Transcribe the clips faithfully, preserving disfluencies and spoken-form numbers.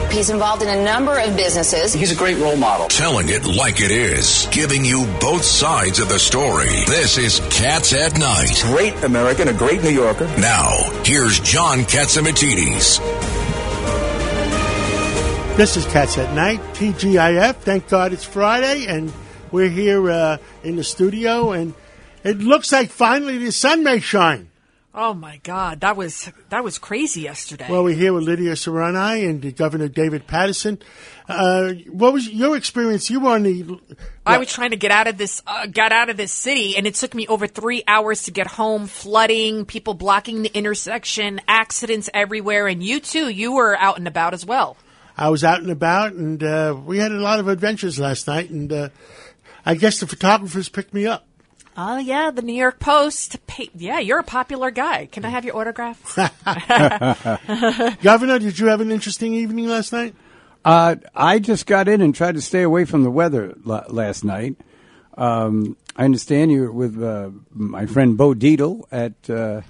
He's involved in a number of businesses. He's a great role model. Telling it like it is. Giving you both sides of the story. This is Cats at Night. Great American, a great New Yorker. Now, here's John Catsimatidis. This is Cats at Night, T G I F. Thank God it's Friday, and we're here uh, in the studio, and it looks like finally the sun may shine. Oh, my God. That was that was crazy yesterday. Well, we're here with Lydia Serrani and Governor David Paterson. Uh, what was your experience? You were on the... What? I was trying to get out of this uh, got out of this city, and it took me over three hours to get home. Flooding, people blocking the intersection, accidents everywhere. And you, too, you were out and about as well. I was out and about, and uh, we had a lot of adventures last night, and uh, I guess the photographers picked me up. Oh, yeah, the New York Post. Pay- yeah, you're a popular guy. Can I have your autograph? Governor, did you have an interesting evening last night? Uh, I just got in and tried to stay away from the weather l- last night. Um, I understand you were with uh, my friend Bo Dietl at uh,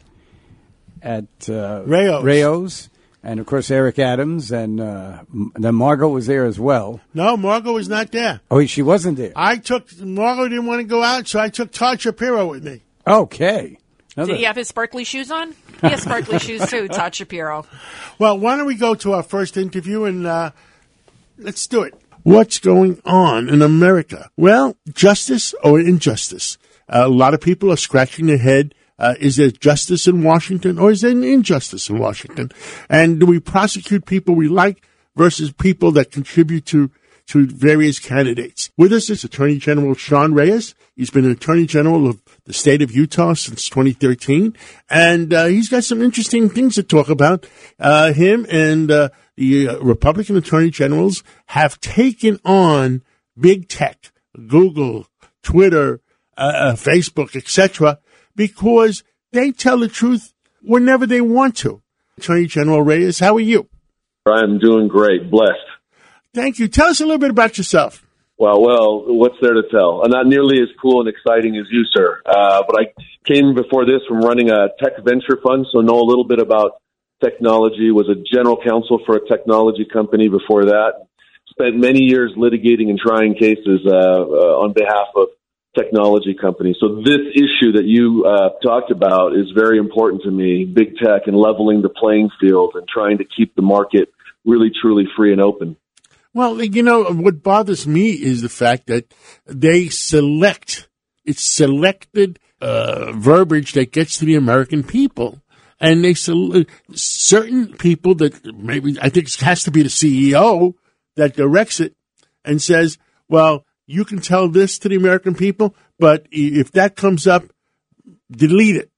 at uh, Rayo's. Rayo's. And, of course, Eric Adams, and uh, then Margot was there as well. No, Margot was not there. Oh, she wasn't there? I took, Margot didn't want to go out, so I took Todd Shapiro with me. Okay. Another. Did he have his sparkly shoes on? He has sparkly shoes, too, Todd Shapiro. Well, why don't we go to our first interview, and uh, let's do it. What's going on in America? Well, justice or injustice? Uh, a lot of people are scratching their head. Uh, is there justice in Washington, or is there an injustice in Washington? And do we prosecute people we like versus people that contribute to, to various candidates? With us is Attorney General Sean Reyes. He's been an Attorney General of the state of Utah since twenty thirteen, and uh, he's got some interesting things to talk about. Uh, him and uh, the uh, Republican Attorney Generals have taken on big tech, Google, Twitter, uh, uh, Facebook, et cetera, because they tell the truth whenever they want to. Attorney General Reyes, how are you? I'm doing great. Blessed. Thank you. Tell us a little bit about yourself. Well, well, what's there to tell? I'm not nearly as cool and exciting as you, sir. Uh, but I came before this from running a tech venture fund, so know a little bit about technology. Was a general counsel for a technology company before that. Spent many years litigating and trying cases uh, uh, on behalf of technology company. So this issue that you uh, talked about is very important to me, big tech and leveling the playing field and trying to keep the market really, truly free and open. Well, you know, what bothers me is the fact that they select, it's selected uh, verbiage that gets to the American people. And they select certain people that maybe, I think it has to be the C E O that directs it and says, well, you can tell this to the American people, but if that comes up, delete it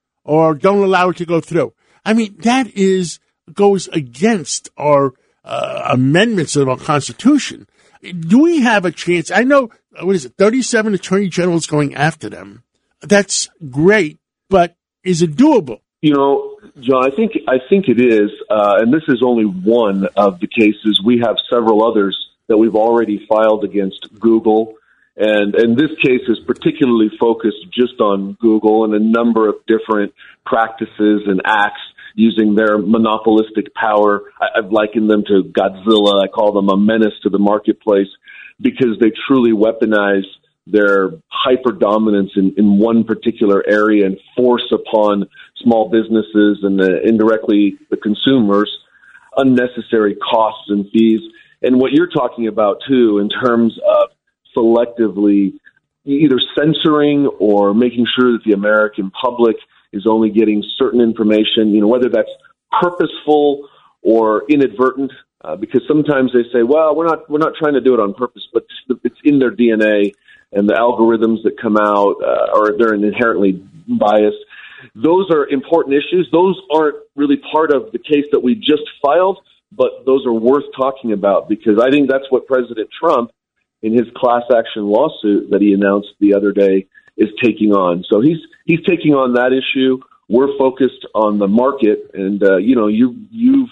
or don't allow it to go through. I mean, that is goes against our uh, amendments of our Constitution. Do we have a chance? I know, what is it, thirty-seven attorney generals going after them. That's great, but is it doable? You know, John, I think I think it is, uh, and this is only one of the cases. We have several others that we've already filed against Google. And, and this case is particularly focused just on Google and a number of different practices and acts using their monopolistic power. I, I've likened them to Godzilla. I call them a menace to the marketplace because they truly weaponize their hyper-dominance in, in one particular area and force upon small businesses and uh, indirectly the consumers unnecessary costs and fees. And what you're talking about, too, in terms of selectively either censoring or making sure that the American public is only getting certain information, you know, whether that's purposeful or inadvertent, uh, because sometimes they say, well, we're not we're not trying to do it on purpose, but it's in their D N A, and the algorithms that come out uh, are they're inherently biased. Those are important issues. Those aren't really part of the case that we just filed, but those are worth talking about because I think that's what President Trump, in his class action lawsuit that he announced the other day, is taking on. So he's he's taking on that issue. We're focused on the market, and uh, you know you you've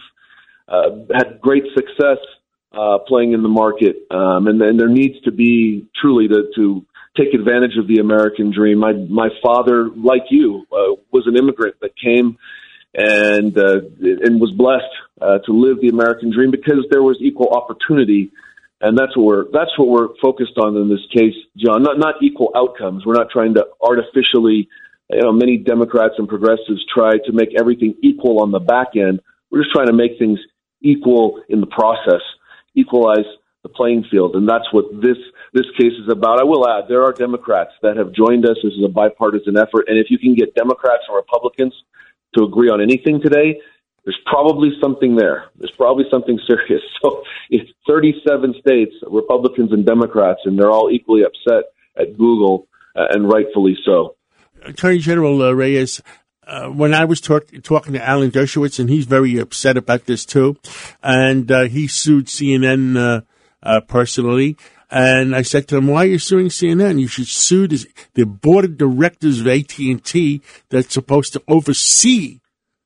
uh, had great success uh, playing in the market, um, and, and there needs to be truly to, to take advantage of the American dream. My my father, like you, uh, was an immigrant that came and uh, and was blessed uh, to live the American dream because there was equal opportunity, and that's what we're that's what we're focused on in this case, John. Not not equal outcomes. We're not trying to artificially, you know, many Democrats and progressives try to make everything equal on the back end. We're just trying to make things equal in the process, equalize the playing field, and that's what this this case is about. I will add, there are Democrats that have joined us. This is a bipartisan effort, and if you can get Democrats and Republicans to agree on anything today, there's probably something there. There's probably something serious. So it's thirty-seven states, Republicans and Democrats, and they're all equally upset at Google, uh, and rightfully so. Attorney General uh, Reyes, uh, when I was talk- talking to Alan Dershowitz, and he's very upset about this too, and uh, he sued C N N uh, uh, personally. And I said to him, why are you suing C N N? You should sue the, the board of directors of A T and T that's supposed to oversee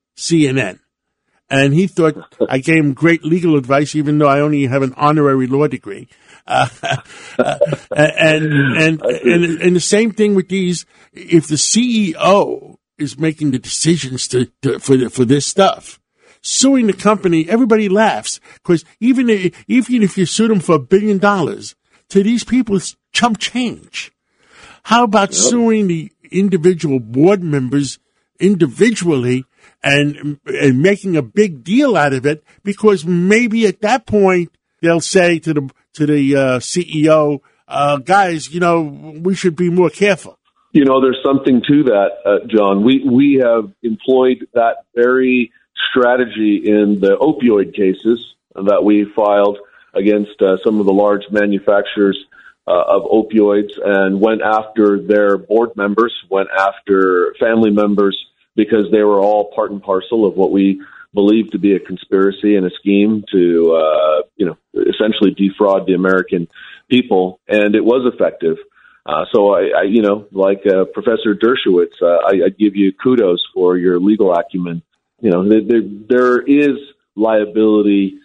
C N N. And he thought I gave him great legal advice, even though I only have an honorary law degree. Uh, uh, and, and, and, and the same thing with these, if the C E O is making the decisions to, to for the, for this stuff, suing the company, everybody laughs, because even if, even if you sue them for a billion dollars, to these people, it's chump change. How about yep. suing the individual board members individually and and making a big deal out of it? Because maybe at that point they'll say to the to the uh, C E O, uh, "Guys, you know, we should be more careful." You know, there's something to that, uh, John. We we have employed that very strategy in the opioid cases that we filed against uh, some of the large manufacturers uh, of opioids, and went after their board members, went after family members, because they were all part and parcel of what we believe to be a conspiracy and a scheme to, uh, you know, essentially defraud the American people, and it was effective. Uh, so I, I, you know, like uh, Professor Dershowitz, uh, I, I give you kudos for your legal acumen. You know, there, there, there is liability.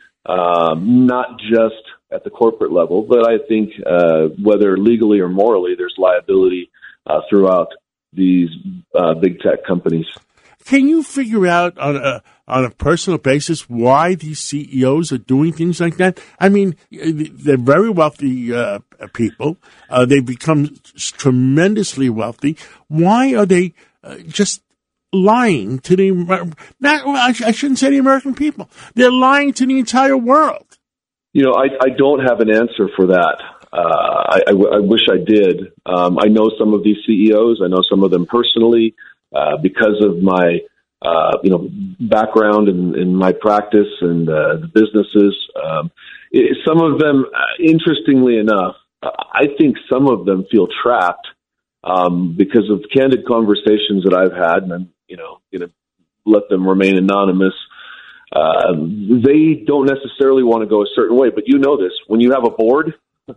Um, not just at the corporate level, but I think uh, whether legally or morally, there's liability uh, throughout these uh, big tech companies. Can you figure out on a on a personal basis why these C E Os are doing things like that? I mean, they're very wealthy uh, people. Uh, they've become tremendously wealthy. Why are they uh, just lying to the, not, well, I, sh- I shouldn't say the American people. They're lying to the entire world. You know, I, I don't have an answer for that. Uh, I, I, w- I wish I did. Um, I know some of these C E Os. I know some of them personally uh, because of my, uh, you know, background in, in my practice and uh, the businesses. Um, it, some of them, uh, interestingly enough, I think some of them feel trapped um, because of candid conversations that I've had, and I'm, you know, going to let them remain anonymous. Uh, they don't necessarily want to go a certain way, but you know this. When you have a board,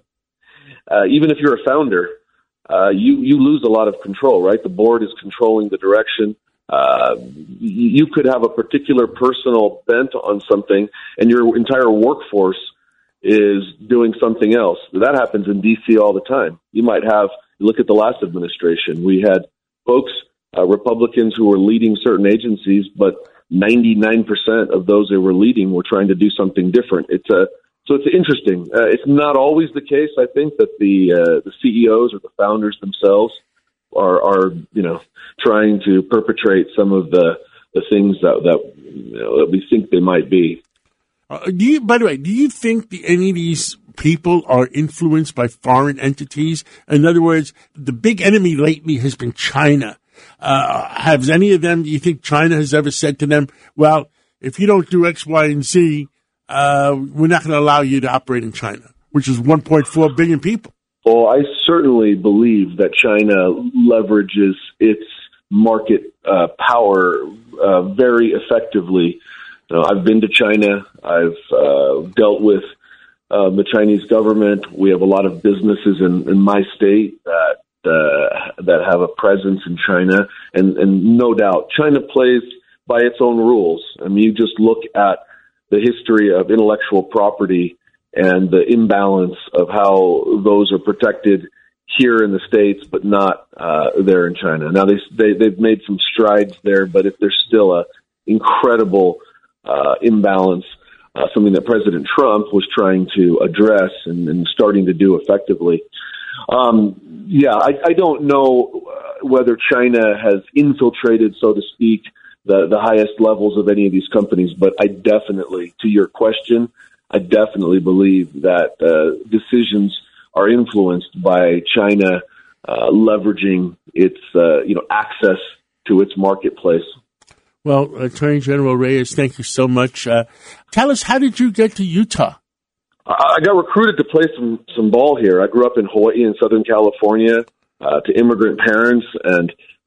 uh, even if you're a founder, uh, you, you lose a lot of control, right? The board is controlling the direction. Uh, you could have a particular personal bent on something, and your entire workforce is doing something else. That happens in D C all the time. You might have, look at the last administration. We had folks, uh, Republicans who were leading certain agencies, but ninety-nine percent of those they were leading were trying to do something different. It's a, so it's interesting. Uh, it's not always the case, I think, that the uh, the C E Os or the founders themselves are, are you know, trying to perpetrate some of the, the things that that, you know, that we think they might be. Uh, do you, by the way, do you think the, any of these people are influenced by foreign entities? In other words, the big enemy lately has been China. Uh, have any of them, do you think China has ever said to them, well, if you don't do X, Y, and Z, uh, we're not going to allow you to operate in China, which is one point four billion people? Well, I certainly believe that China leverages its market uh, power uh, very effectively. You know, I've been to China. I've uh, dealt with uh, the Chinese government. We have a lot of businesses in, in my state that uh, that have a presence in China, and, and no doubt China plays by its own rules. I mean, you just look at the history of intellectual property and the imbalance of how those are protected here in the States, but not uh, there in China. Now, they, they, they've made some strides there, but if there's still a incredible uh, imbalance, uh, something that President Trump was trying to address and, and starting to do effectively. Um, yeah, I, I don't know whether China has infiltrated, so to speak, the, the highest levels of any of these companies, but I definitely, to your question, I definitely believe that uh, decisions are influenced by China uh, leveraging its uh, you know access to its marketplace. Well, Attorney General Reyes, thank you so much. Uh, tell us, how did you get to Utah? I got recruited to play some, some ball here. I grew up in Hawaii and Southern California uh, to immigrant parents, and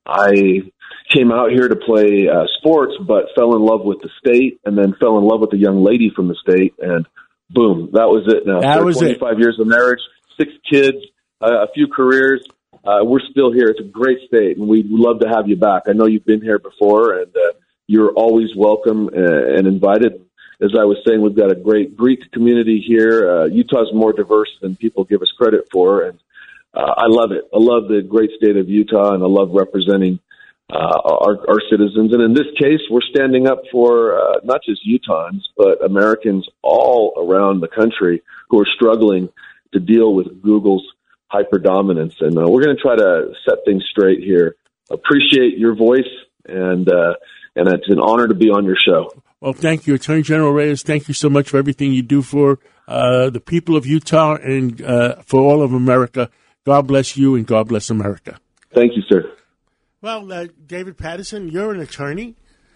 I came out here to play uh, sports, but fell in love with the state, and then fell in love with a young lady from the state, and boom, that was it. Now, that was twenty-five it. Years of marriage, six kids, uh, a few careers. Uh, we're still here. It's a great state, and we'd love to have you back. I know you've been here before, and uh, you're always welcome uh, and invited. As I was saying, we've got a great Greek community here. Uh, Utah's more diverse than people give us credit for, and uh, I love it. I love the great state of Utah, and I love representing uh, our, our citizens. And in this case, we're standing up for uh, not just Utahns, but Americans all around the country who are struggling to deal with Google's hyperdominance. And uh, we're going to try to set things straight here. Appreciate your voice, and uh, and it's an honor to be on your show. Well, thank you, Attorney General Reyes. Thank you so much for everything you do for uh, the people of Utah and uh, for all of America. God bless you, and God bless America. Thank you, sir. Well, uh, David Paterson, you're an attorney.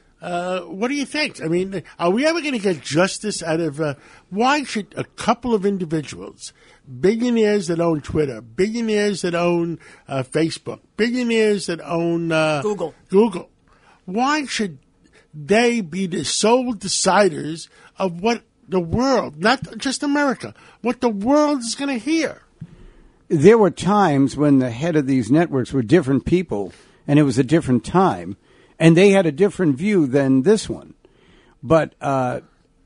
Uh, what do you think? I mean, are we ever going to get justice out of uh, why should a couple of individuals, billionaires that own Twitter, billionaires that own uh, Facebook, billionaires that own uh, Google, Google, why should they be the sole deciders of what the world, not just America, what the world is going to hear? There were times when the head of these networks were different people, and it was a different time, and they had a different view than this one. But uh,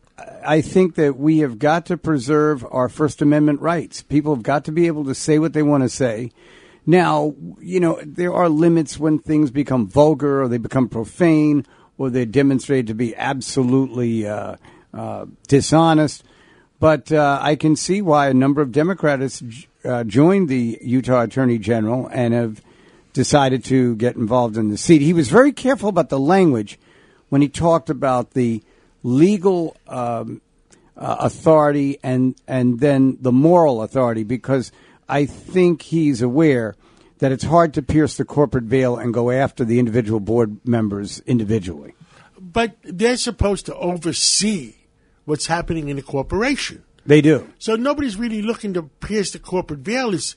I think that we have got to preserve our First Amendment rights. People have got to be able to say what they want to say. Now, you know, there are limits when things become vulgar or they become profane or they're demonstrated to be absolutely uh, uh, dishonest. But uh, I can see why a number of Democrats uh, joined the Utah Attorney General and have decided to get involved in the seat. He was very careful about the language when he talked about the legal um, uh, authority and and then the moral authority, because I think he's aware that it's hard to pierce the corporate veil and go after the individual board members individually. But they're supposed to oversee what's happening in the corporation. They do. So nobody's really looking to pierce the corporate veil. It's,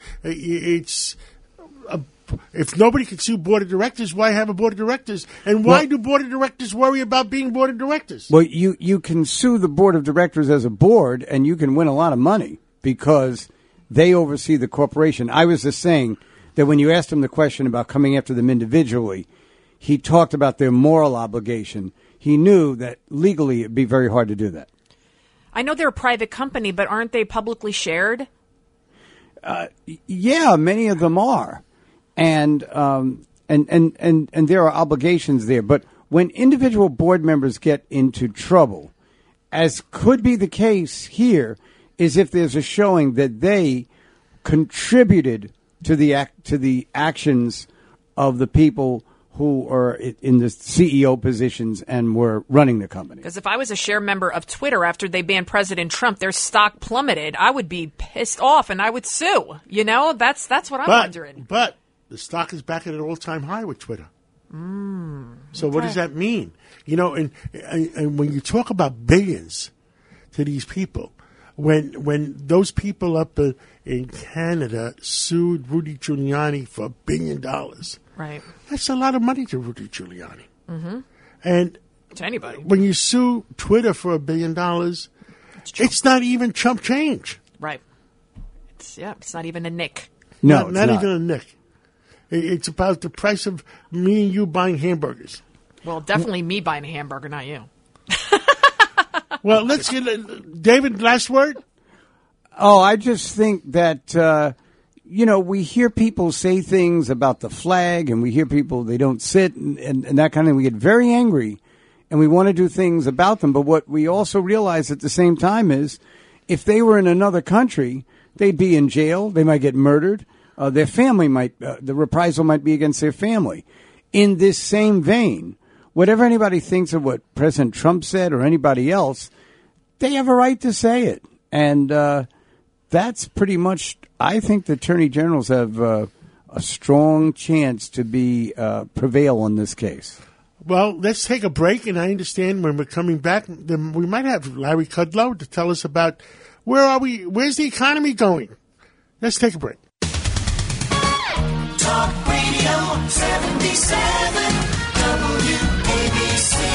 it's a, if nobody can sue board of directors, why have a board of directors? And why well, do board of directors worry about being board of directors? Well, you, you can sue the board of directors as a board, and you can win a lot of money because they oversee the corporation. I was just saying that when you asked him the question about coming after them individually, he talked about their moral obligation. He knew that legally it'd be very hard to do that. I know they're a private company, but aren't they publicly shared? Uh, yeah, many of them are. And, um, and, and, and, and there are obligations there. But when individual board members get into trouble, as could be the case here, is if there's a showing that they contributed to the act, to the actions of the people who are in the C E O positions and were running the company. Because if I was a share member of Twitter after they banned President Trump, their stock plummeted, I would be pissed off and I would sue. You know, that's that's what I'm but, wondering. But the stock is back at an all-time high with Twitter. Mm, so okay. What does that mean? You know, and, and and when you talk about billions to these people, when when those people up uh, in Canada sued Rudy Giuliani for a billion dollars, right? That's a lot of money to Rudy Giuliani. Mm-hmm. And to anybody. When you sue Twitter for a billion dollars, it's not even chump change. Right. It's yeah. It's not even a nick. No, not, it's not not even a nick. It's about the price of me and you buying hamburgers. Well, definitely me buying a hamburger, not you. Well, let's get it. David, last word? Oh, I just think that, uh, you know, we hear people say things about the flag and we hear people, they don't sit and, and, and that kind of thing. We get very angry and we want to do things about them. But what we also realize at the same time is if they were in another country, they'd be in jail. They might get murdered. Uh, their family might, uh, the reprisal might be against their family. In this same vein, whatever anybody thinks of what President Trump said or anybody else, they have a right to say it. And uh, that's pretty much, I think the attorney generals have uh, a strong chance to be uh, prevail on this case. Well, let's take a break, and I understand when we're coming back, then we might have Larry Kudlow to tell us about where are we, where's the economy going? Let's take a break. Talk Radio seventy-seven W A B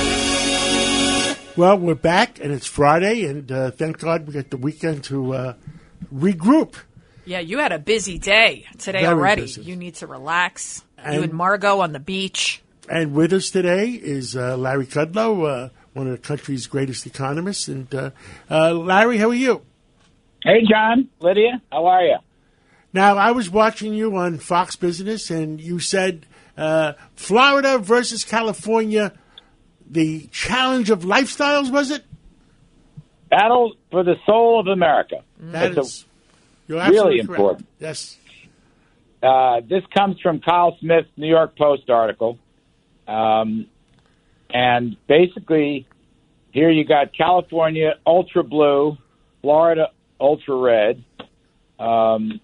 C. Well, we're back, and it's Friday, and uh, thank God we got the weekend to uh, regroup. Yeah, you had a busy day today Very already. busy. You need to relax. And- you and Margot on the beach. And with us today is uh, Larry Kudlow, uh, one of the country's greatest economists. And uh, uh, Larry, how are you? Hey, John, Lydia, how are you? Now, I was watching you on Fox Business, and you said uh, Florida versus California, the challenge of lifestyles, was it? Battle for the soul of America. That It's is, you're really absolutely correct. important. Yes. Uh, this comes from Kyle Smith's New York Post article. Um, and basically, here you got California ultra blue, Florida ultra red. Um,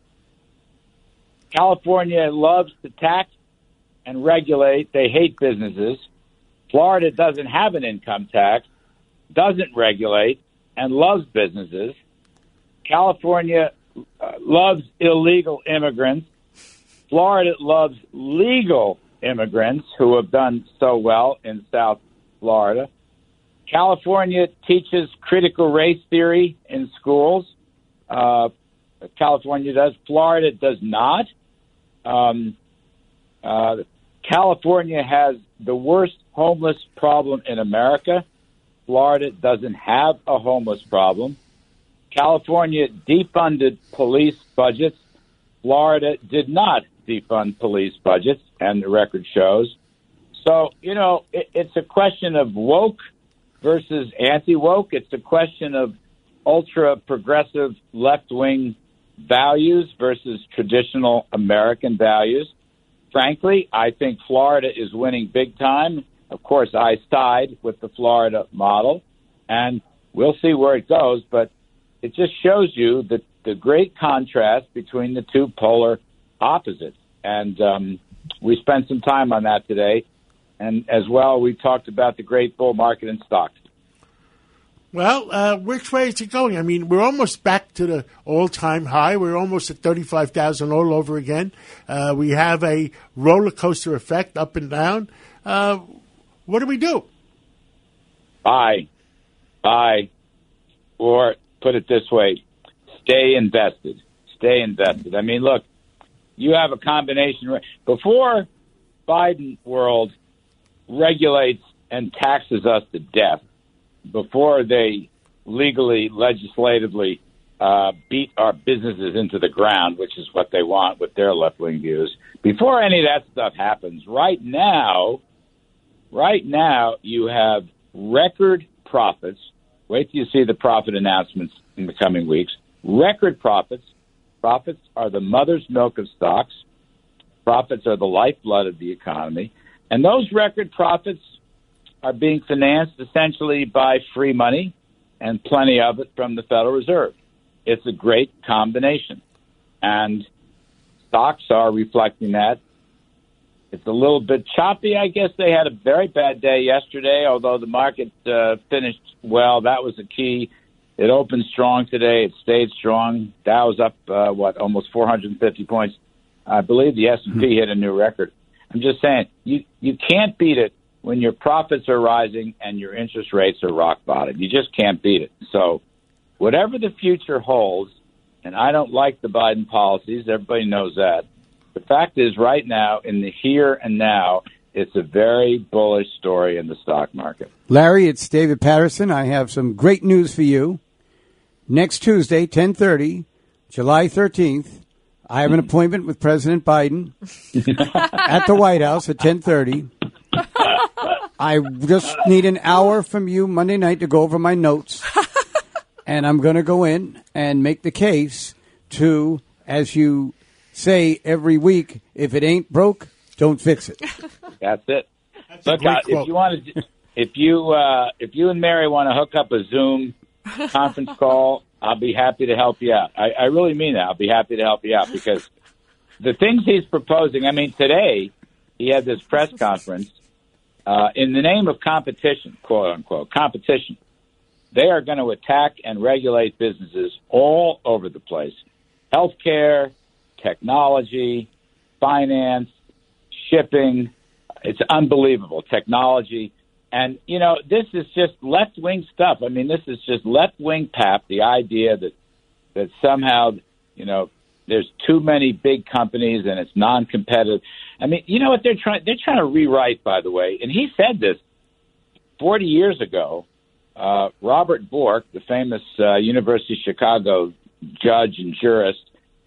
California loves to tax and regulate. They hate businesses. Florida doesn't have an income tax, doesn't regulate, and loves businesses. California uh, loves illegal immigrants. Florida loves legal immigrants who have done so well in South Florida. California teaches critical race theory in schools. Uh, California does. Florida does not. Um, uh, California has the worst homeless problem in America. Florida doesn't have a homeless problem. California defunded police budgets. Florida did not defund police budgets, and the record shows. So, you know, it, it's a question of woke versus anti-woke. It's a question of ultra-progressive left-wing values versus traditional American values. Frankly, I think Florida is winning big time. Of course, I side with the Florida model, and we'll see where it goes, but it just shows you the, the great contrast between the two polar opposites. And um, we spent some time on that today. And as well, we talked about the great bull market in stocks. Well, uh, which way is it going? I mean, we're almost back to the all-time high. We're almost at thirty-five thousand all over again. Uh, we have a roller coaster effect up and down. Uh, what do we do? Buy. Buy. Or put it this way, stay invested. Stay invested. I mean, look, you have a combination. Before Biden world regulates and taxes us to death, before they legally, legislatively uh, beat our businesses into the ground, which is what they want with their left-wing views, before any of that stuff happens, right now, right now you have record profits. Wait till you see the profit announcements in the coming weeks. Record profits. Profits are the mother's milk of stocks. Profits are the lifeblood of the economy. And those record profits are being financed essentially by free money and plenty of it from the Federal Reserve. It's a great combination. And stocks are reflecting that. It's a little bit choppy. I guess they had a very bad day yesterday, although the market uh, finished well. That was the key. It opened strong today. It stayed strong. Dow's up, uh, what, almost four hundred fifty points. I believe the S and P hit a new record. I'm just saying, you, you can't beat it when your profits are rising and your interest rates are rock bottom. You just can't beat it. So whatever the future holds, and I don't like the Biden policies, everybody knows that. The fact is, right now, in the here and now, it's a very bullish story in the stock market. Larry, it's David Patterson. I have some great news for you. Next Tuesday, ten thirty, July thirteenth, I have an appointment with President Biden at the White House at ten thirty. I just need an hour from you Monday night to go over my notes. And I'm going to go in and make the case to, as you say every week, if it ain't broke, don't fix it. That's it. That's a Look, great uh, quote. if you want to, if you uh, if you and Mary want to hook up a Zoom conference call, I'll be happy to help you out. I, I really mean that. I'll be happy to help you out because the things he's proposing. I mean, today he had this press conference uh, in the name of competition, quote unquote, competition. They are going to attack and regulate businesses all over the place. Healthcare, technology, finance, shipping. It's unbelievable. Technology. And, you know, this is just left-wing stuff. I mean, this is just left-wing pap, the idea that that somehow, you know, there's too many big companies and it's non-competitive. I mean, you know what they're trying? They're trying to rewrite, by the way. And he said this forty years ago. Uh, Robert Bork, the famous uh, University of Chicago judge and jurist,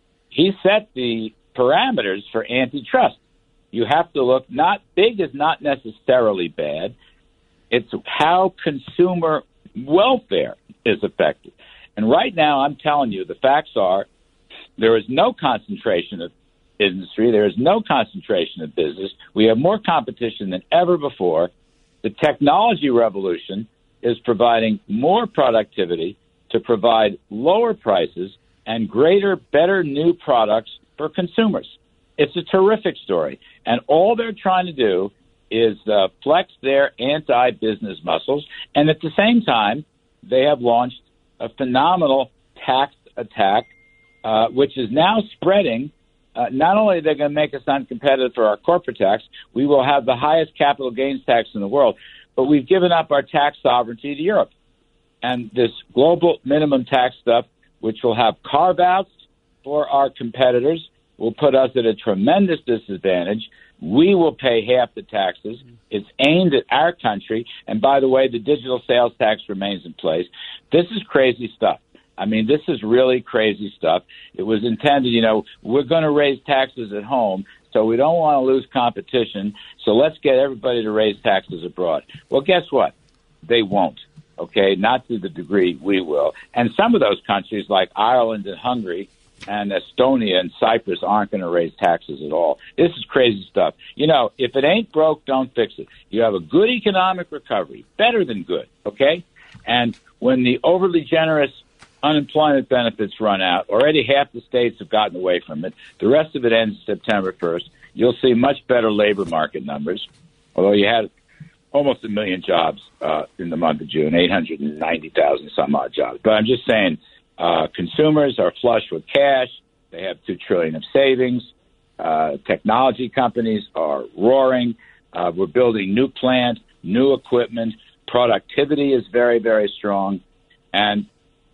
he set the parameters for antitrust. You have to look, not big is not necessarily bad. It's how consumer welfare is affected. And right now, I'm telling you, the facts are there is no concentration of industry. There is no concentration of business. We have more competition than ever before. The technology revolution is providing more productivity to provide lower prices and greater, better new products for consumers. It's a terrific story. And all they're trying to do is uh, flex their anti-business muscles. And at the same time, they have launched a phenomenal tax attack, uh, which is now spreading. Uh, not only are they going to make us uncompetitive for our corporate tax, we will have the highest capital gains tax in the world, but we've given up our tax sovereignty to Europe. And this global minimum tax stuff, which will have carve-outs for our competitors, will put us at a tremendous disadvantage. We will pay half the taxes. It's aimed at our country. And by the way, the digital sales tax remains in place. This is crazy stuff. I mean, this is really crazy stuff. It was intended, you know, we're going to raise taxes at home, so we don't want to lose competition. So let's get everybody to raise taxes abroad. Well, guess what? They won't. Okay, not to the degree we will. And some of those countries like Ireland and Hungary and Estonia and Cyprus aren't going to raise taxes at all. This is crazy stuff. You know, if it ain't broke, don't fix it. You have a good economic recovery, better than good, okay? And when the overly generous unemployment benefits run out, already half the states have gotten away from it. The rest of it ends September first. You'll see much better labor market numbers, although you had almost a million jobs uh, in the month of June, eight hundred ninety thousand some odd jobs. But I'm just saying, Uh, consumers are flush with cash. They have two trillion dollars of savings. Uh, technology companies are roaring. Uh, we're building new plants, new equipment. Productivity is very, very strong. And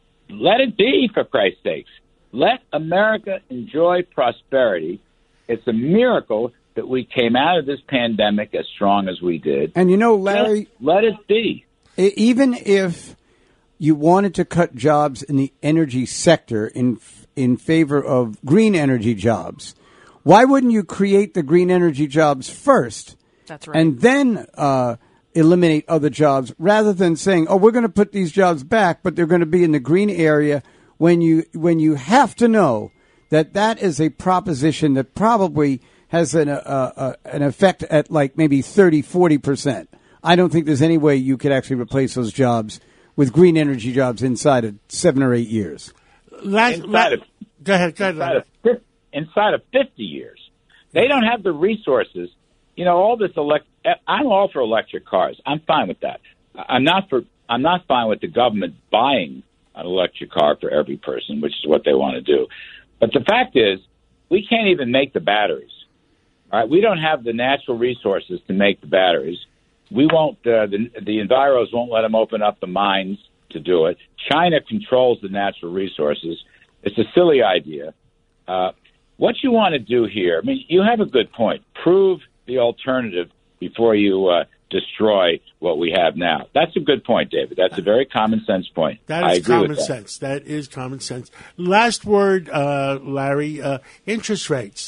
let it be, for Christ's sakes. Let America enjoy prosperity. It's a miracle that we came out of this pandemic as strong as we did. And you know, Larry, Just let it be. Even if you wanted to cut jobs in the energy sector in in favor of green energy jobs, why wouldn't you create the green energy jobs first? That's right. And then uh, eliminate other jobs rather than saying, oh, we're going to put these jobs back, but they're going to be in the green area when you when you have to know that that is a proposition that probably has an, uh, uh, an effect at like maybe thirty, forty percent. I don't think there's any way you could actually replace those jobs with green energy jobs inside of seven or eight years. Last, Inside of, go ahead, go ahead. inside, of, fif- inside of fifty years. They don't have the resources. You know, all this elect. I'm all for electric cars. I'm fine with that. I'm not for. I'm not fine with the government buying an electric car for every person, which is what they want to do. But the fact is, we can't even make the batteries. All right, we don't have the natural resources to make the batteries. We won't. Uh, the the Enviros won't let them open up the mines to do it. China controls the natural resources. It's a silly idea. Uh, what you want to do here, I mean, you have a good point. Prove the alternative before you uh, destroy what we have now. That's a good point, David. That's a very common sense point. That I is agree common with that. sense. That is common sense. Last word, uh, Larry, uh, interest rates.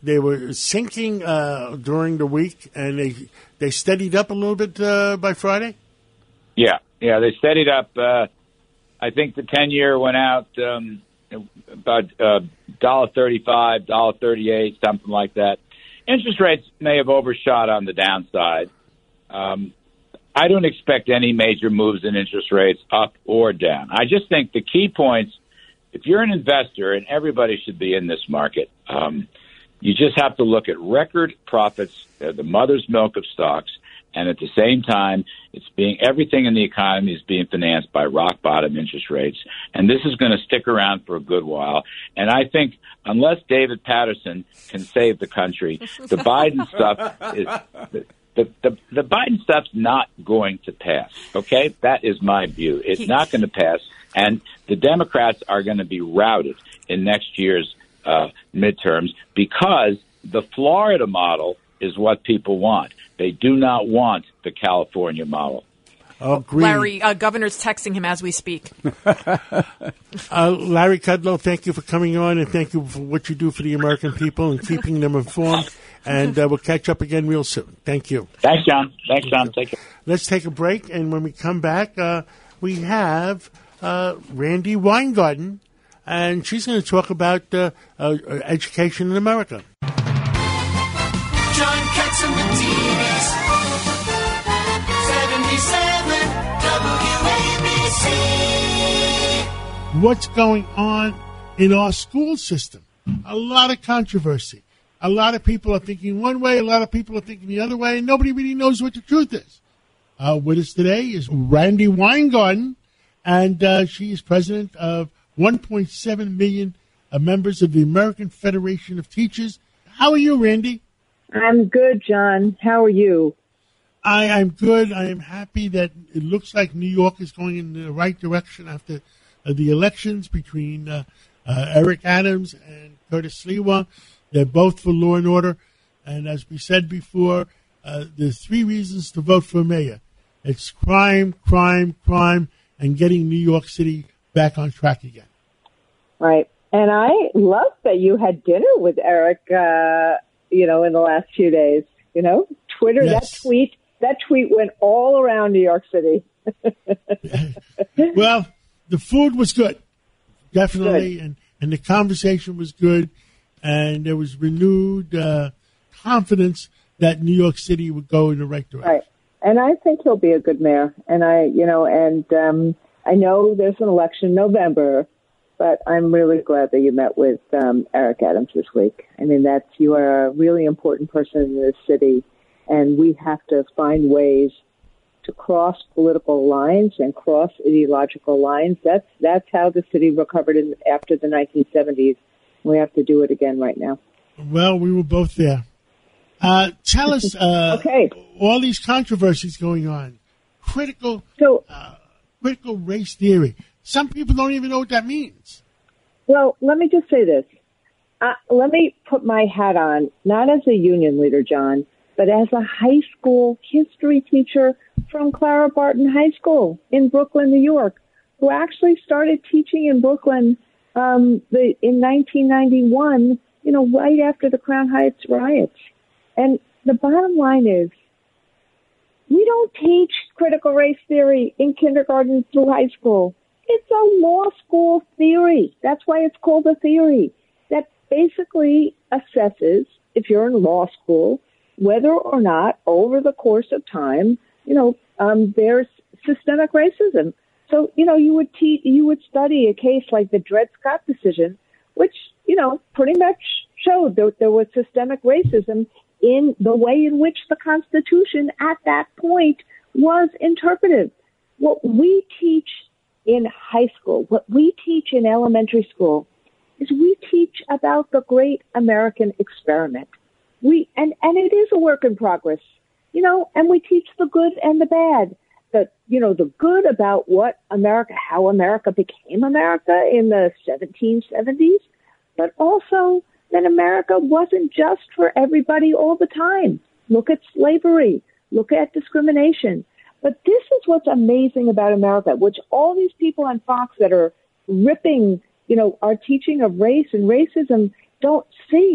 they were sinking uh, during the week, and they they steadied up a little bit uh, by Friday. Yeah, yeah, they steadied up. Uh, I think the ten-year went out um, about uh, one dollar thirty-five, one dollar thirty-eight, something like that. Interest rates may have overshot on the downside. Um, I don't expect any major moves in interest rates up or down. I just think the key points, if you're an investor, and everybody should be in this market, um, you just have to look at record profits, uh, the mother's milk of stocks, and at the same time, it's being everything in the economy is being financed by rock bottom interest rates, and this is going to stick around for a good while. And I think unless David Patterson can save the country, the Biden stuff is the, the the the Biden stuff's not going to pass. Okay, that is my view. It's not going to pass, and the Democrats are going to be routed in next year's uh, midterms because the Florida model is what people want. They do not want the California model. Agreed. Larry, uh, governor's texting him as we speak. uh, Larry Kudlow, thank you for coming on, and thank you for what you do for the American people and keeping them informed. And uh, we'll catch up again real soon. Thank you. Thanks, John. Thanks, John. Take care. Let's take a break, and when we come back, uh, we have uh, Randi Weingarten, and she's going to talk about uh, uh, education in America. John Katzimatidis, seventy-seven W A B C. What's going on in our school system? A lot of controversy. A lot of people are thinking one way, a lot of people are thinking the other way, and nobody really knows what the truth is. Uh, with us today is Randi Weingarten, and uh, she is president of one point seven million uh, members of the American Federation of Teachers. How are you, Randi? I'm good, John. How are you? I am good. I am happy that it looks like New York is going in the right direction after uh, the elections between uh, uh, Eric Adams and Curtis Sliwa. They're both for law and order. And as we said before, uh, there's three reasons to vote for mayor. It's crime, crime, crime, and getting New York City back on track again. Right. And I love that you had dinner with Eric, uh, you know, in the last few days. You know, Twitter, Yes. that tweet, that tweet went all around New York City. Well, the food was good, definitely, Good. and and the conversation was good, and there was renewed uh, confidence that New York City would go in the right direction. Right. And I think he'll be a good mayor. And I, you know, and um, I know there's an election in November, but I'm really glad that you met with um, Eric Adams this week. I mean, that's, you are a really important person in this city, and we have to find ways to cross political lines and cross ideological lines. That's that's how the city recovered in, after the nineteen seventies. We have to do it again right now. Well, we were both there. Uh, tell us, uh, Okay. all these controversies going on, critical, So, uh, critical race theory. Some people don't even know what that means. well, let me just say this. Uh, let me put my hat on, not as a union leader, John, but as a high school history teacher from Clara Barton High School in Brooklyn, New York, who actually started teaching in Brooklyn um, the, in nineteen ninety-one, you know, right after the Crown Heights riots. And the bottom line is, we don't teach critical race theory in kindergarten through high school. It's a law school theory. That's why it's called a theory. That basically assesses, if you're in law school, whether or not over the course of time, you know, um, there's systemic racism. So, you know, you would te- you would study a case like the Dred Scott decision, which, you know, pretty much showed that there was systemic racism in the way in which the Constitution at that point was interpreted. What we teach in high school, what we teach in elementary school, is we teach about the great American experiment. We and, and it is a work in progress, you know, and we teach the good and the bad. The, you know, the good about what America, how America became America in the seventeen seventies, but also that America wasn't just for everybody all the time. Look at slavery. Look at discrimination. But this is what's amazing about America, which all these people on Fox that are ripping, you know, our teaching of race and racism don't see,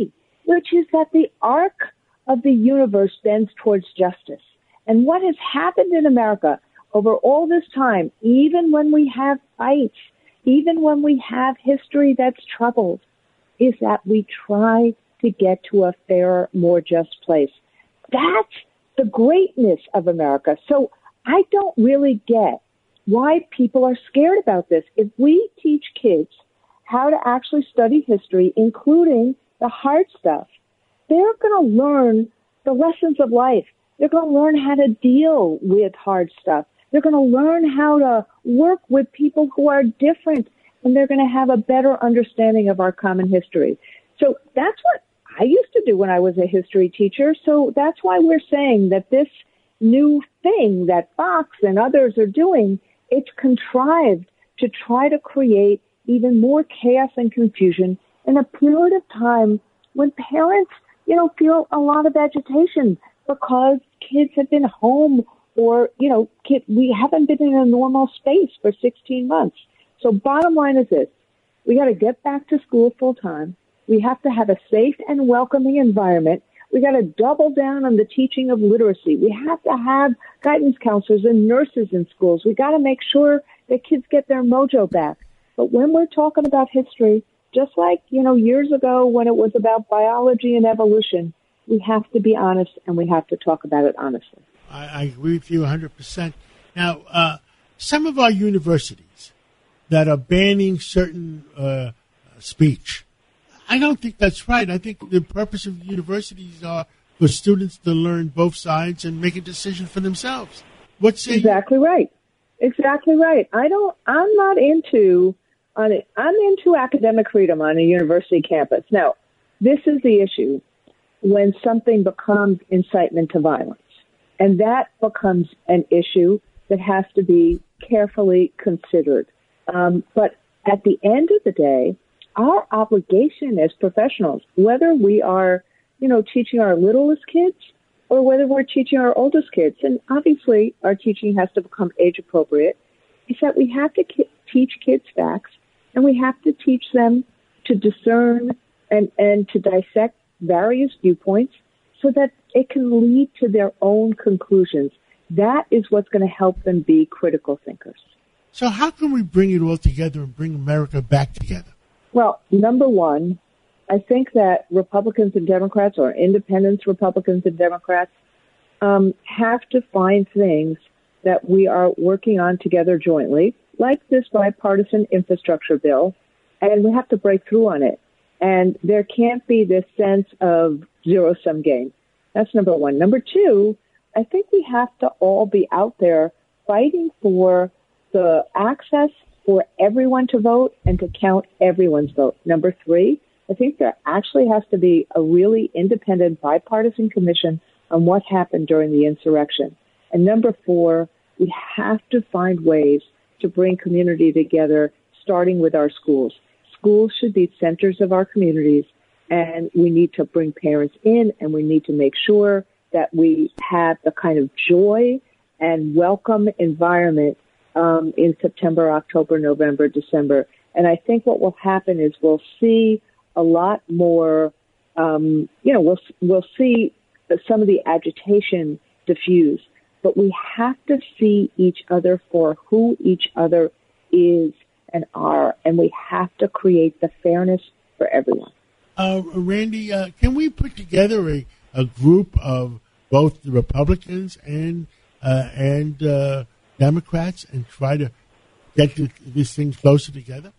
which is that the arc of the universe bends towards justice. And what has happened in America over all this time, even when we have fights, even when we have history that's troubled, is that we try to get to a fairer, more just place. That's the greatness of America. So I don't really get why people are scared about this. If we teach kids how to actually study history, including the hard stuff, they're going to learn the lessons of life. They're going to learn how to deal with hard stuff. They're going to learn how to work with people who are different, and they're going to have a better understanding of our common history. So that's what I used to do when I was a history teacher. So that's why we're saying that this new thing that Fox and others are doing, it's contrived to try to create even more chaos and confusion in a period of time when parents, you know, feel a lot of agitation because kids have been home or, you know, kid, we haven't been in a normal space for sixteen months. So bottom line is this. We got to get back to school full time. We have to have a safe and welcoming environment. We got to double down on the teaching of literacy. We have to have guidance counselors and nurses in schools. We got to make sure that kids get their mojo back. But when we're talking about history, just like, you know, years ago when it was about biology and evolution, we have to be honest and we have to talk about it honestly. I, I agree with you one hundred percent. Now, uh, some of our universities that are banning certain uh, speech, I don't think that's right. I think the purpose of universities are for students to learn both sides and make a decision for themselves. What's exactly right? Exactly right. I don't. I'm not into. On it, I'm into academic freedom on a university campus. Now, this is the issue when something becomes incitement to violence, and that becomes an issue that has to be carefully considered. Um, but at the end of the day, our obligation as professionals, whether we are, you know, teaching our littlest kids or whether we're teaching our oldest kids, and obviously our teaching has to become age appropriate, is that we have to ki- teach kids facts and we have to teach them to discern and, and to dissect various viewpoints so that it can lead to their own conclusions. That is what's going to help them be critical thinkers. So how can we bring it all together and bring America back together? Well, number one, I think that Republicans and Democrats, or independents, Republicans and Democrats, um, have to find things that we are working on together jointly, like this bipartisan infrastructure bill, and we have to break through on it. And there can't be this sense of zero-sum game. That's number one. Number two, I think we have to all be out there fighting for the access for everyone to vote and to count everyone's vote. Number three, I think there actually has to be a really independent bipartisan commission on what happened during the insurrection. And number four, we have to find ways to bring community together, starting with our schools. Schools should be centers of our communities, and we need to bring parents in, and we need to make sure that we have the kind of joy and welcome environment um, in September, October, November, December. And I think what will happen is we'll see a lot more, um, you know, we'll, we'll see some of the agitation diffuse. But we have to see each other for who each other is and are, and we have to create the fairness for everyone. Uh, Randy, uh, can we put together a, a group of both the Republicans and uh, and uh, Democrats and try to get these things closer together?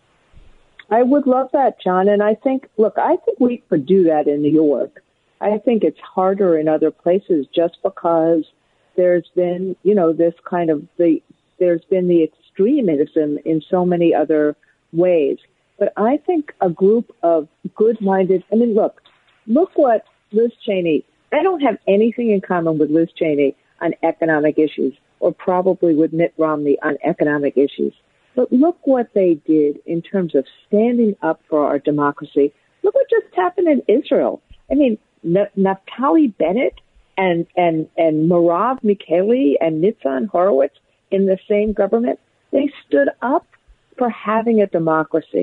I would love that, John. And I think, look, I think we could do that in New York. I think it's harder in other places just because there's been, you know, this kind of the, there's been the extremism in so many other ways. But I think a group of good-minded, I mean, look, look what Liz Cheney, I don't have anything in common with Liz Cheney on economic issues, or probably with Mitt Romney on economic issues. But look what they did in terms of standing up for our democracy. Look what just happened in Israel. I mean, N- Naftali Bennett and, and, and Merav Michaeli and Nitzan Horowitz in the same government, they stood up for having a democracy.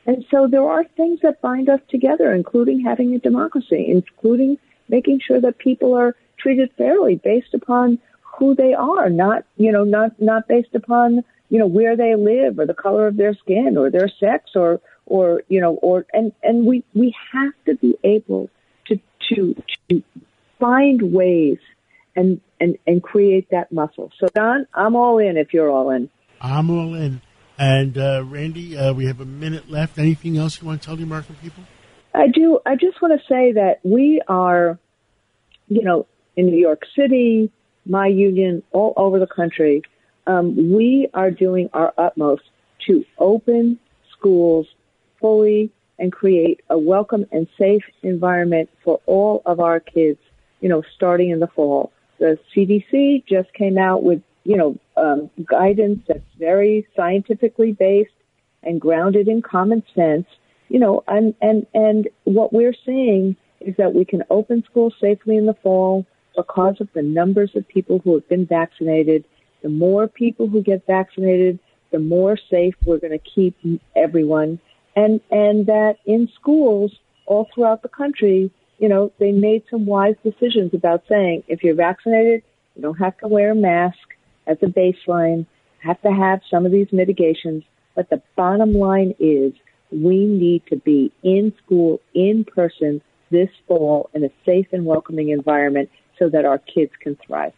And so there are things that bind us together, including having a democracy, including making sure that people are treated fairly based upon who they are, not, you know, not, not based upon, you know, where they live or the color of their skin or their sex or, or, you know, or, and, and we, we have to be able to, to, to find ways and, and, and create that muscle. So Don, I'm all in if you're all in. I'm all in. And, uh, Randy, uh, we have a minute left. Anything else you want to tell the American people? I do. I just want to say that we are, you know, in New York City, my union, all over the country, um, we are doing our utmost to open schools fully and create a welcome and safe environment for all of our kids, you know, starting in the fall. The C D C just came out with, you know, um, guidance that's very scientifically based and grounded in common sense, you know, and, and, and what we're seeing is that we can open schools safely in the fall because of the numbers of people who have been vaccinated. The more people who get vaccinated, the more safe we're going to keep everyone. And, and that in schools all throughout the country, you know, they made some wise decisions about saying, if you're vaccinated, you don't have to wear a mask as a baseline, have to have some of these mitigations. But the bottom line is we need to be in school, in person, this fall in a safe and welcoming environment so that our kids can thrive.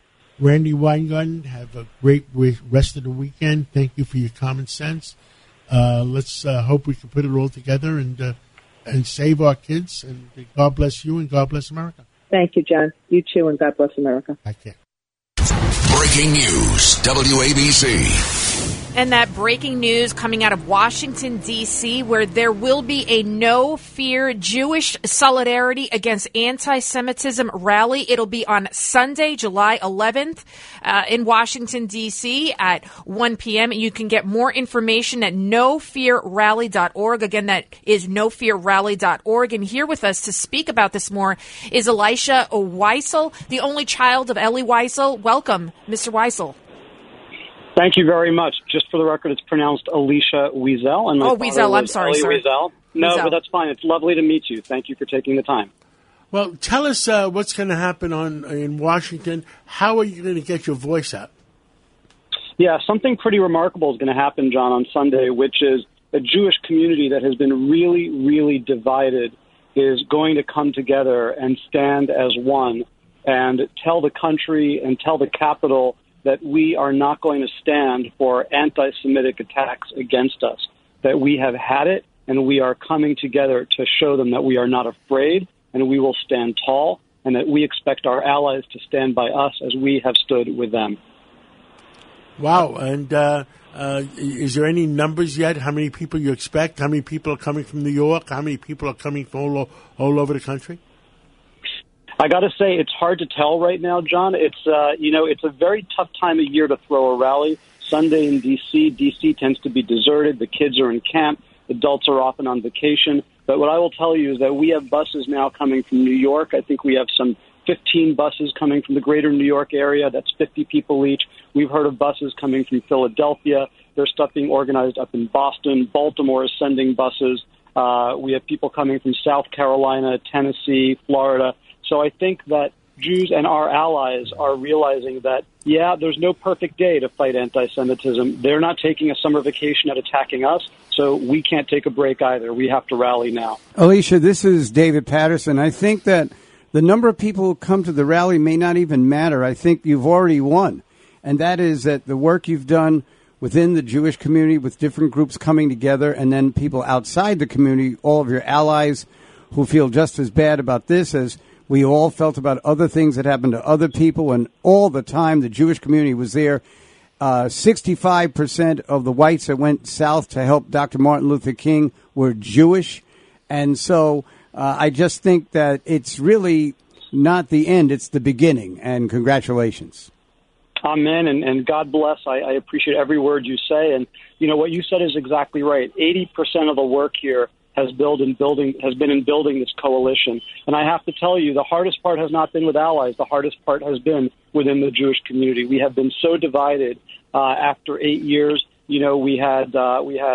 Randy Weingarten, have a great rest of the weekend. Thank you for your common sense. Uh, let's uh, hope we can put it all together and uh, and save our kids. And God bless you and God bless America. Thank you, John. You too, and God bless America. I can't. Breaking news, W A B C. And that breaking news coming out of Washington, D C, where there will be a No Fear Jewish Solidarity Against Anti-Semitism rally. It'll be on Sunday, July eleventh, uh, in Washington, D C at one p.m. You can get more information at no fear rally dot org. Again, that is no fear rally dot org. And here with us to speak about this more is Elisha Weisel, the only child of Elie Weisel. Welcome, Mister Weisel. Thank you very much. Just for the record, it's pronounced Elisha Weisel. And my oh, Weisel, I'm sorry, Elie sir. Weisel. No, Weisel. but that's fine. It's lovely to meet you. Thank you for taking the time. Well, tell us uh, what's going to happen on in Washington. How are you going to get your voice out? Yeah, something pretty remarkable is going to happen, John, on Sunday, which is a Jewish community that has been really, really divided is going to come together and stand as one and tell the country and tell the Capitol that we are not going to stand for anti-Semitic attacks against us, that we have had it, and we are coming together to show them that we are not afraid, and we will stand tall, and that we expect our allies to stand by us as we have stood with them. Wow. And uh, uh, is there any numbers yet? How many people you expect? How many people are coming from New York? How many people are coming from all, all over the country? I got to say, it's hard to tell right now, John. It's, uh, you know, it's a very tough time of year to throw a rally. Sunday in D C, D C tends to be deserted. The kids are in camp. Adults are often on vacation. But what I will tell you is that we have buses now coming from New York. I think we have some fifteen buses coming from the greater New York area. That's fifty people each. We've heard of buses coming from Philadelphia. There's stuff being organized up in Boston. Baltimore is sending buses. Uh, we have people coming from South Carolina, Tennessee, Florida. So I think that Jews and our allies are realizing that, yeah, there's no perfect day to fight anti-Semitism. They're not taking a summer vacation at attacking us, so we can't take a break either. We have to rally now. Elisha, this is David Patterson. I think that the number of people who come to the rally may not even matter. I think you've already won, and that is that the work you've done within the Jewish community with different groups coming together and then people outside the community, all of your allies who feel just as bad about this as we all felt about other things that happened to other people, and all the time the Jewish community was there. Uh, sixty-five percent of the whites that went south to help Doctor Martin Luther King were Jewish. And so uh, I just think that it's really not the end, it's the beginning. And congratulations. Amen, and, and God bless. I, I appreciate every word you say. And, you know, what you said is exactly right. eighty percent of the work here has built in building has been in building this coalition. And I have to tell you, the hardest part has not been with allies. The hardest part has been within the Jewish community. We have been so divided uh, after eight years. You know, we had uh, we had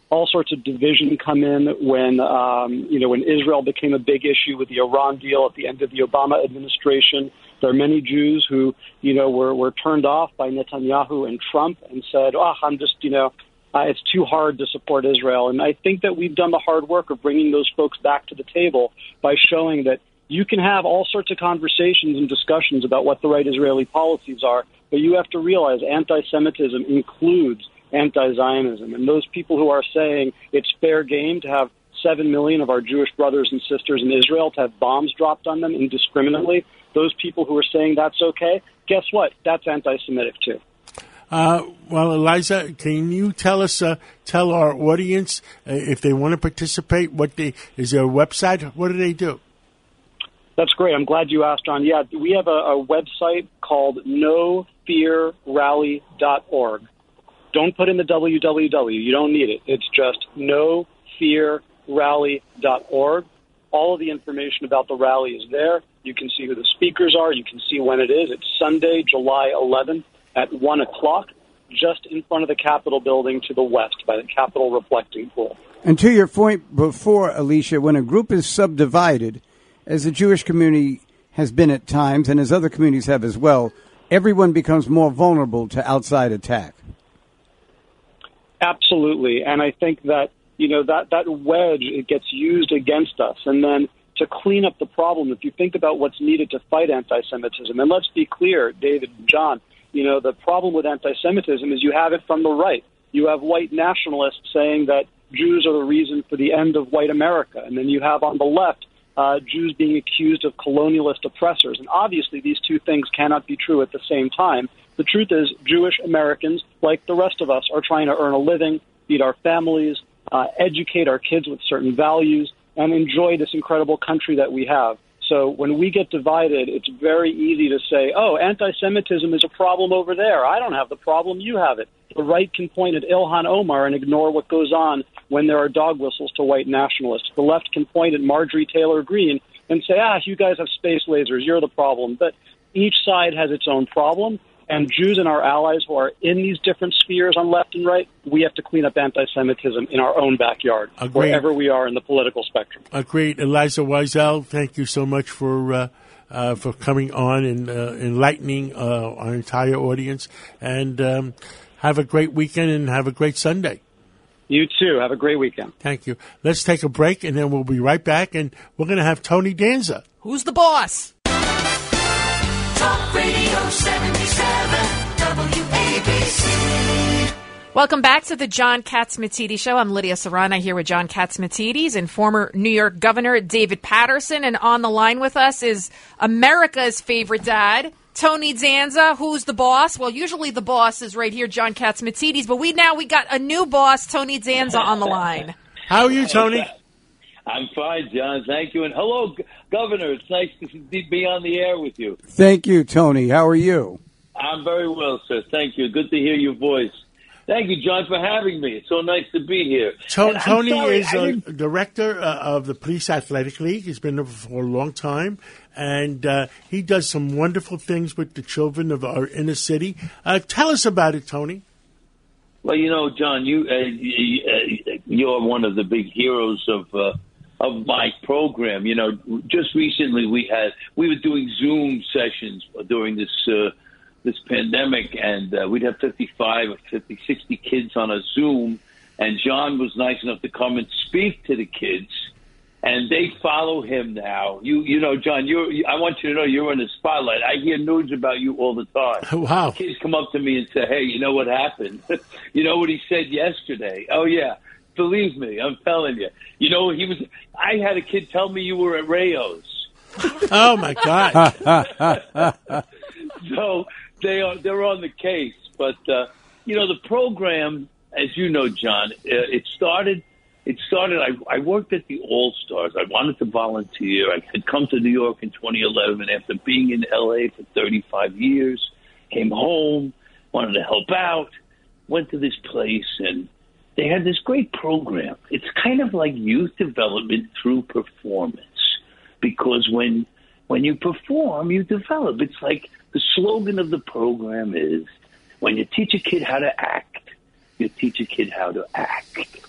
all sorts of division come in when, um, you know, when Israel became a big issue with the Iran deal at the end of the Obama administration. There are many Jews who, you know, were, were turned off by Netanyahu and Trump and said, oh, I'm just, you know, uh, it's too hard to support Israel. And I think that we've done the hard work of bringing those folks back to the table by showing that you can have all sorts of conversations and discussions about what the right Israeli policies are, but you have to realize anti-Semitism includes anti-Zionism. And those people who are saying it's fair game to have seven million of our Jewish brothers and sisters in Israel to have bombs dropped on them indiscriminately, those people who are saying that's okay, guess what? That's anti-Semitic too. Uh, well, Eliza, can you tell us, uh, tell our audience uh, if they want to participate, what they, is there a website? What do they do? That's great. I'm glad you asked, John. Yeah, we have a, a website called no fear rally dot org. Don't put in the W W W. You don't need it. It's just no fear rally dot org. All of the information about the rally is there. You can see who the speakers are. You can see when it is. It's Sunday, July eleventh at one o'clock, just in front of the Capitol building to the west by the Capitol reflecting pool. And to your point before, Alicia, when a group is subdivided, as the Jewish community has been at times, and as other communities have as well, everyone becomes more vulnerable to outside attack. Absolutely. And I think that, you know, that, that wedge, it gets used against us. And then to clean up the problem, if you think about what's needed to fight anti-Semitism, and let's be clear, David and John, you know, the problem with anti-Semitism is you have it from the right. You have white nationalists saying that Jews are the reason for the end of white America. And then you have on the left uh, Jews being accused of colonialist oppressors. And obviously these two things cannot be true at the same time. The truth is Jewish Americans, like the rest of us, are trying to earn a living, feed our families, uh, educate our kids with certain values, and enjoy this incredible country that we have. So when we get divided, it's very easy to say, oh, anti-Semitism is a problem over there. I don't have the problem. You have it. The right can point at Ilhan Omar and ignore what goes on when there are dog whistles to white nationalists. The left can point at Marjorie Taylor Greene and say, ah, you guys have space lasers. You're the problem. But each side has its own problem. And Jews and our allies who are in these different spheres on left and right, we have to clean up anti-Semitism in our own backyard, Agreed. Wherever we are in the political spectrum. Agreed. Eliza Wiesel, thank you so much for uh, uh, for coming on and uh, enlightening uh, our entire audience. And um, have a great weekend and have a great Sunday. You too. Have a great weekend. Thank you. Let's take a break, and then we'll be right back. And we're going to have Tony Danza. Who's the boss? Talk Radio seventy-seven, W A B C. Welcome back to the John Catsimatidis Show. I'm Lydia Serrana here with John Catsimatidis and former New York Governor David Paterson. And on the line with us is America's favorite dad, Tony Danza. Who's the boss? Well, usually the boss is right here, John Catsimatidis, but we now we got a new boss, Tony Danza, on the line. How are you, Tony? I'm fine, John. Thank you. And hello, G- Governor. It's nice to be on the air with you. Thank you, Tony. How are you? I'm very well, sir. Thank you. Good to hear your voice. Thank you, John, for having me. It's so nice to be here. To- Tony sorry, is a director uh, of the Police Athletic League. He's been there for a long time, and uh, he does some wonderful things with the children of our inner city. Uh, tell us about it, Tony. Well, you know, John, you, uh, you, you're one of the big heroes of uh, of my program. You know, just recently we had we were doing Zoom sessions during this uh, this pandemic, and uh, we'd have fifty-five or fifty, sixty kids on a Zoom, and John was nice enough to come and speak to the kids, and they follow him now. You you know, John, you're, I want you to know you're in the spotlight. I hear news about you all the time. Wow. Kids come up to me and say, hey, you know what happened? You know what he said yesterday? Oh, yeah. Believe me, I'm telling you. You know, he was. I had a kid tell me you were at Rayo's. Oh, my God. So they are, they're on the case. But, uh, you know, the program, as you know, John, uh, it started, it started, I, I worked at the All-Stars. I wanted to volunteer. I had come to New York in twenty eleven after being in L A for thirty-five years, came home, wanted to help out, went to this place, and they had this great program. It's kind of like youth development through performance, because when when you perform, you develop. It's like the slogan of the program is, when you teach a kid how to act, you teach a kid how to act.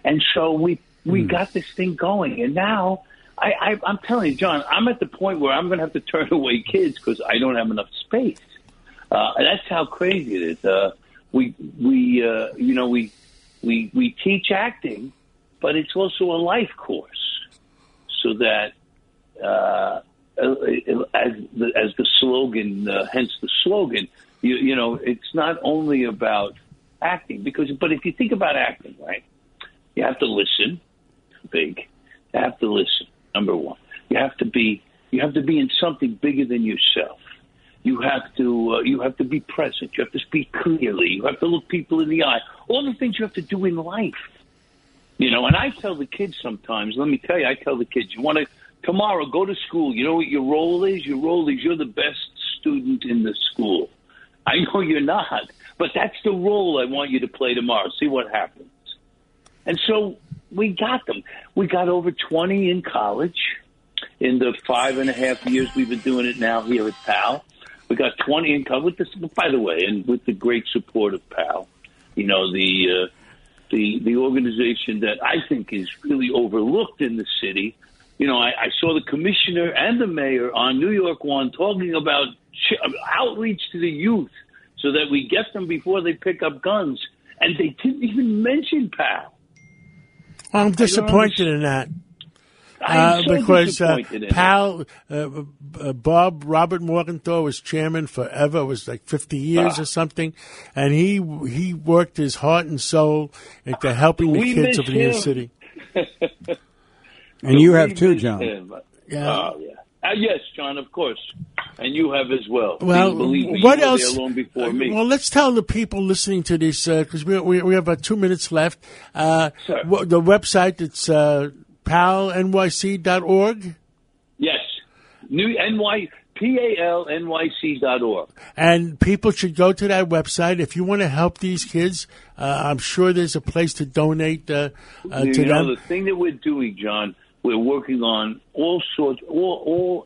And so we we mm. got this thing going. And now, I, I, I'm telling you, John, I'm at the point where I'm going to have to turn away kids because I don't have enough space. Uh, that's how crazy it is. Uh, we, we uh, you know, we, we, we teach acting, but it's also a life course so that, uh, as the, as the slogan, uh, hence the slogan, you, you know, it's not only about acting because, but if you think about acting, right, you have to listen, big, you have to listen, number one, you have to be, you have to be in something bigger than yourself. You have to, uh, you have to be present. You have to speak clearly. You have to look people in the eye. All the things you have to do in life, you know, and I tell the kids sometimes, let me tell you, I tell the kids, you want to, tomorrow, go to school. You know what your role is? Your role is you're the best student in the school. I know you're not, but that's the role I want you to play tomorrow. See what happens. And so we got them. We got over twenty in college in the five and a half years we've been doing it now here at P A L. We got twenty in college. With this, by the way, and with the great support of P A L, you know, the, uh, the, the organization that I think is really overlooked in the city. You know, I, I saw the commissioner and the mayor on New York One talking about ch- outreach to the youth so that we get them before they pick up guns. And they didn't even mention P A L. Well, I'm disappointed in that. Uh, so because uh, P A L, uh, uh, Bob, Robert Morgenthau was chairman forever. It was like fifty years ah. or something. And he he worked his heart and soul into helping the we kids of New York him. City. And you have too, John. Yeah. Oh, yeah. Uh, yes, John, of course. And you have as well. Well, believe me, what you were else? there long before me. Well, let's tell the people listening to this, because we, we we have about two minutes left. Uh, Sure. w- the website, it's uh, P A L N Y C dot org. Yes. New N Y P A L N Y C dot org. And people should go to that website. If you want to help these kids, uh, I'm sure there's a place to donate uh, uh, you to know, them. the thing that we're doing, John, we're working on all sorts, all, all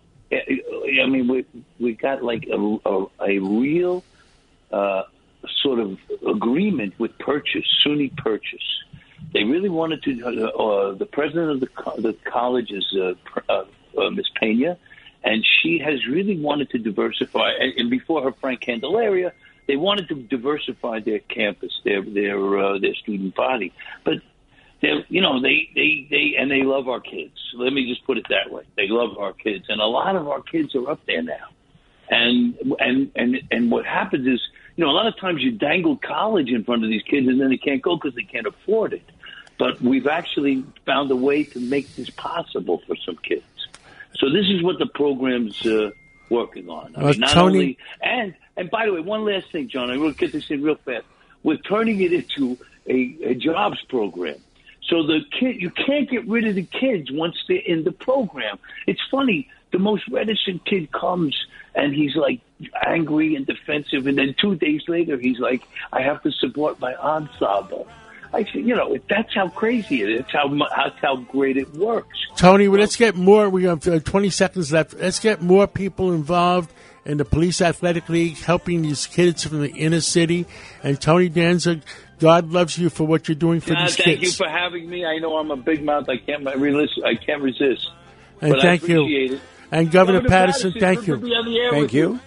I mean, we we got like a, a, a real uh, sort of agreement with Purchase, SUNY Purchase. They really wanted to, uh, uh, the president of the, co- the college is uh, uh, uh, Miz Pena, and she has really wanted to diversify, and, and before her, Frank Candelaria, they wanted to diversify their campus, their their uh, their student body. But they, you know, they, they, they and they love our kids. Let me just put it that way. They love our kids, and a lot of our kids are up there now. And and and and what happens is, you know, a lot of times you dangle college in front of these kids, and then they can't go because they can't afford it. But we've actually found a way to make this possible for some kids. So this is what the program's uh, working on. I Well, mean, not Tony- only and and by the way, one last thing, John. I will get this in real fast. We're turning it into a, a jobs program. So the kid, you can't get rid of the kids once they're in the program. It's funny. The most reticent kid comes and he's like angry and defensive, and then two days later he's like, "I have to support my ensemble." I said, you know, that's how crazy it is. That's how mu- that's how great it works. Tony, well, let's get more. We have uh, twenty seconds left. Let's get more people involved in the Police Athletic League, helping these kids from the inner city. And Tony Danza, God loves you for what you're doing for Uh, these thank kids. you for having me. I know I'm a big mouth. I can't resist. I can't resist. And but thank I you. appreciate it. And Governor, Governor Patterson, Patterson, thank good you. to be on the air Thank with you.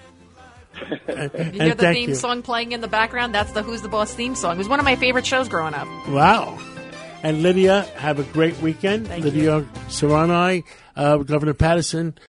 And, You and hear the thank theme you. song playing in the background? That's the Who's the Boss theme song. It was one of my favorite shows growing up. Wow. And Lydia, have a great weekend. Thank Lydia Serrani, uh, Governor Patterson.